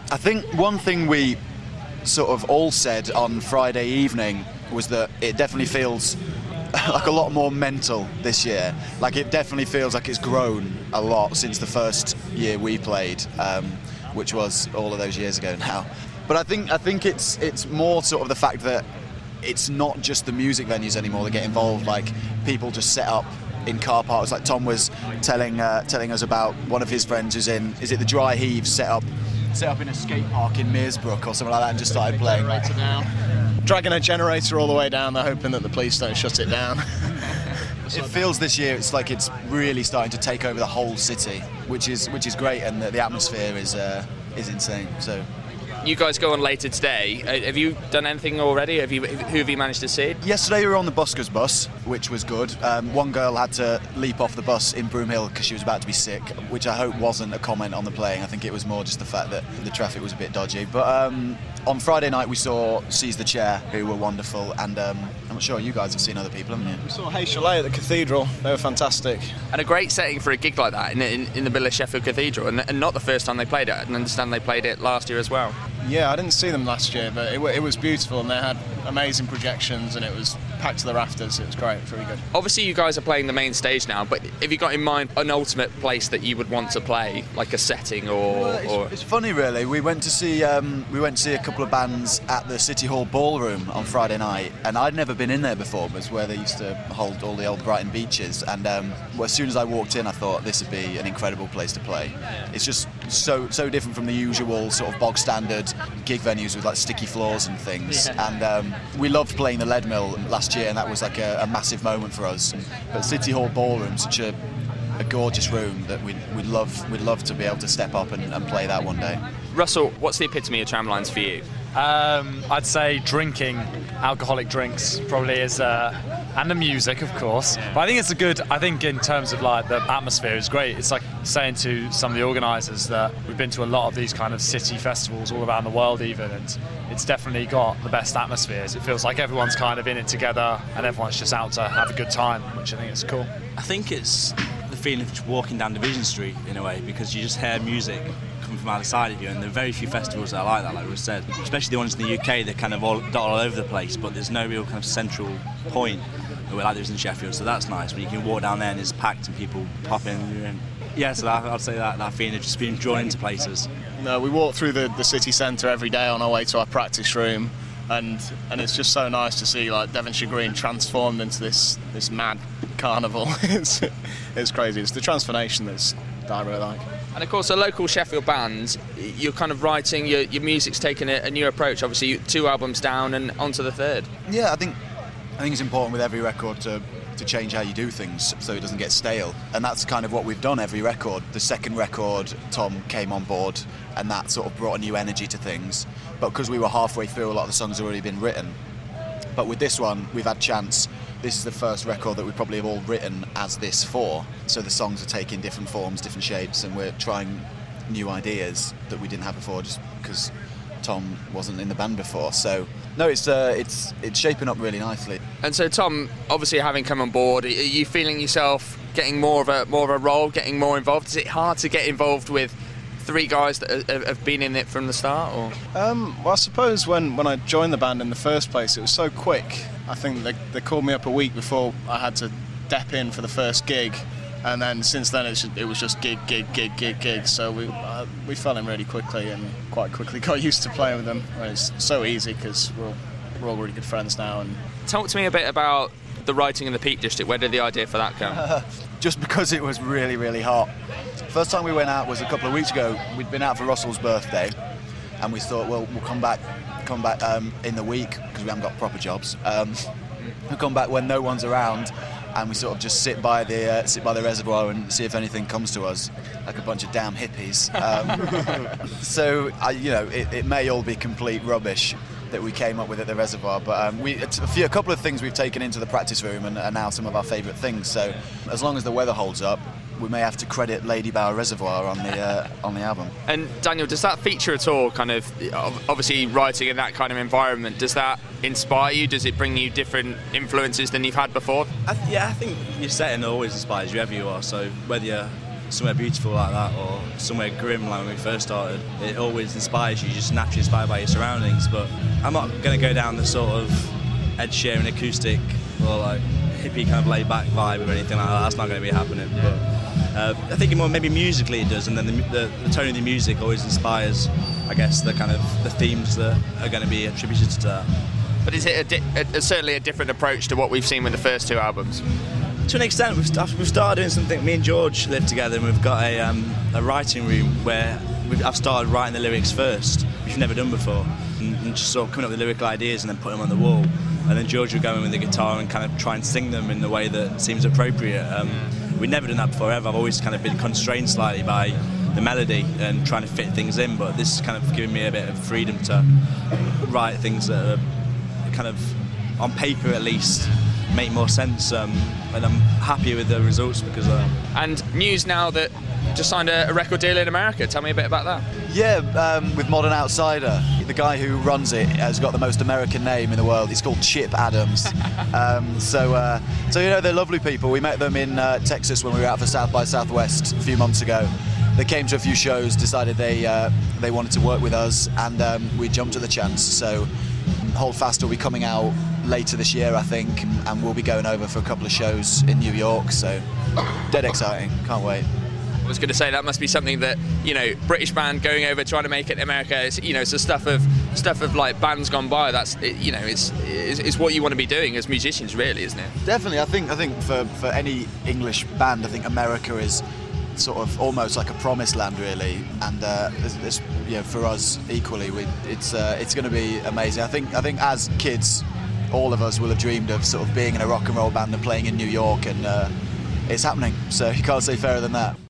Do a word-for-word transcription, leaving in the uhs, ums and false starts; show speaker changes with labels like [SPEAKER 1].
[SPEAKER 1] I think one thing we sort of all said on Friday evening was that it definitely feels like a lot more mental this year. Like it definitely feels like it's grown a lot since the first year we played, um, which was all of those years ago now. But I think I think it's it's more sort of the fact that it's not just the music venues anymore that get involved. Like people just set up in car parks. Like Tom was telling uh, telling us about one of his friends who's in, is it the Dry Heave, set up set up in a skate park in Meersbrook or something like that and just started playing.
[SPEAKER 2] Generator down. Dragging a generator all the way down, they're hoping that the police don't shut it down.
[SPEAKER 1] It feels this year it's like it's really starting to take over the whole city, which is which is great, and the, the atmosphere is uh, is insane. So.
[SPEAKER 3] You guys go on later today. Uh, have you done anything already? Have you? Who have you managed to see?
[SPEAKER 1] Yesterday we were on the Buskers bus, which was good. Um, one girl had to leap off the bus in Broomhill because she was about to be sick, which I hope wasn't a comment on the playing. I think it was more just the fact that the traffic was a bit dodgy. But um, on Friday night we saw Seize the Chair, who were wonderful, and um, I'm not sure you guys have seen other people, haven't you?
[SPEAKER 2] We saw Hey Chalet at the Cathedral. They were fantastic.
[SPEAKER 3] And a great setting for a gig like that in, in, in the middle of Sheffield Cathedral, and, and not the first time they played it. I understand they played it last year as well.
[SPEAKER 2] Yeah, I didn't see them last year, but it, it was beautiful, and they had amazing projections, and it was packed to the rafters. It was great. It was really good.
[SPEAKER 3] Obviously, you guys are playing the main stage now, but have you got in mind an ultimate place that you would want to play, like a setting or?
[SPEAKER 1] Well, it's,
[SPEAKER 3] or...
[SPEAKER 1] it's funny, really. We went to see um, we went to see a couple of bands at the City Hall Ballroom on Friday night, and I'd never been in there before. It was where they used to hold all the old Brighton beaches, and um, well, as soon as I walked in, I thought this would be an incredible place to play. It's just so so different from the usual sort of bog standard gig venues with like sticky floors and things.
[SPEAKER 3] Yeah.
[SPEAKER 1] And um, we loved playing the Lead Mill last year, and that was like a, a massive moment for us. But City Hall Ballroom, such a a gorgeous room that we'd, we'd love we'd love to be able to step up and, and play that one day.
[SPEAKER 3] Russell, what's the epitome of Tramlines for you?
[SPEAKER 4] Um, I'd say drinking alcoholic drinks probably is, uh, and the music, of course. But I think it's a good. I think in terms of like the atmosphere, is great. It's like saying to some of the organisers that we've been to a lot of these kind of city festivals all around the world, even, and it's definitely got the best atmospheres. It feels like everyone's kind of in it together, and everyone's just out to have a good time, which I think is cool.
[SPEAKER 5] I think it's the feeling of just walking down Division Street in a way, because you just hear music coming from either side of you, and there are very few festivals that are like that, like we said, especially the ones in the U K. They're kind of all, all over the place, but there's no real kind of central point like there is in Sheffield, so that's nice when you can walk down there and it's packed and people pop in and you're in. Yeah, so that, I'd say that, that feeling of just being drawn into places.
[SPEAKER 2] No, we walk through the, the city centre every day on our way to our practice room, and and it's just so nice to see like Devonshire Green transformed into this this mad carnival. it's it's crazy. It's the transformation that's that I really like.
[SPEAKER 3] And of course, a local Sheffield band, you're kind of writing, your, your music's taken a, a new approach. Obviously, two albums down and onto the third.
[SPEAKER 1] Yeah, I think I think it's important with every record to to change how you do things so it doesn't get stale, and that's kind of what we've done every record. The second record, Tom came on board, and that sort of brought a new energy to things. But because we were halfway through, a lot of the songs had already been written. But with this one, we've had chance. This is the first record that we probably have all written as this for. So the songs are taking different forms, different shapes, and we're trying new ideas that we didn't have before, just because Tom wasn't in the band before. So no, it's uh, it's it's shaping up really nicely.
[SPEAKER 3] And so, Tom, obviously having come on board, are you feeling yourself getting more of a more of a role, getting more involved? Is it hard to get involved with three guys that have been in it from the start? Or?
[SPEAKER 2] Um, well, I suppose when, when I joined the band in the first place, it was so quick. I think they, they called me up a week before I had to dep in for the first gig, and then since then it's just, it was just gig, gig, gig, gig, gig. So we uh, we fell in really quickly and quite quickly got used to playing with them. And it's so easy because we're all, we're all really good friends now. And
[SPEAKER 3] talk to me a bit about the writing in the Peak District. Where did the idea for that come?
[SPEAKER 1] Uh, just because it was really, really hot. First time we went out was a couple of weeks ago. We'd been out for Russell's birthday, and we thought, well, we'll come back, come back um, in the week because we haven't got proper jobs. Um, we'll come back when no one's around, and we sort of just sit by the uh, sit by the reservoir and see if anything comes to us, like a bunch of damn hippies. Um, so, I, you know, it, it may all be complete rubbish that we came up with at the reservoir, but um, we, it's a, few, a couple of things we've taken into the practice room and are now some of our favourite things. So, as long as the weather holds up, we may have to credit Lady Bower Reservoir on the uh, on the album.
[SPEAKER 3] And Daniel, does that feature at all? Kind of, obviously, writing in that kind of environment, does that inspire you? Does it bring you different influences than you've had before?
[SPEAKER 5] I th- yeah, I think your setting always inspires you, wherever you are. So whether you're somewhere beautiful like that, or somewhere grim like when we first started, it always inspires you. You're just naturally inspired by your surroundings. But I'm not going to go down the sort of Ed Sheeran acoustic or like hippie kind of laid-back vibe or anything like that. That's not going to be happening. But uh, I think more maybe musically it does, and then the, the, the tone of the music always inspires, I guess, the kind of the themes that are going to be attributed to that.
[SPEAKER 3] But is it a di- a, a, certainly a different approach to what we've seen with the first two albums?
[SPEAKER 5] To an extent, we've, st- we've started doing something. Me and George live together, and we've got a, um, a writing room where we've, I've started writing the lyrics first, which we've never done before, and, and just sort of coming up with lyrical ideas and then putting them on the wall. And then George would go in with the guitar and kind of try and sing them in the way that seems appropriate. Um, we'd never done that before ever. I've always kind of been constrained slightly by the melody and trying to fit things in, but this is kind of giving me a bit of freedom to write things that are kind of, on paper at least, make more sense, um, and I'm happy with the results because of that.
[SPEAKER 3] And news now that just signed a, a record deal in America. Tell me a bit about that.
[SPEAKER 1] Yeah, um, with Modern Outsider. The guy who runs it has got the most American name in the world. He's called Chip Adams. um, so, uh, so you know, they're lovely people. We met them in uh, Texas when we were out for South by Southwest a few months ago. They came to a few shows, decided they uh, they wanted to work with us, and um, we jumped at the chance. So Hold Fast will be coming out later this year, I think, and we'll be going over for a couple of shows in New York. So dead exciting. Can't wait.
[SPEAKER 3] I was going to say that must be something that, you know, British band going over trying to make it in America. It's, you know, it's the stuff of stuff of like bands gone by. That's it, you know, it's, it's it's what you want to be doing as musicians, really, isn't it?
[SPEAKER 1] Definitely. I think I think for for any English band, I think America is sort of almost like a promised land, really, and uh, it's, it's, you know, for us equally, we, it's uh, it's going to be amazing. I think I think as kids, all of us will have dreamed of sort of being in a rock and roll band and playing in New York, and uh, it's happening. So you can't say fairer than that.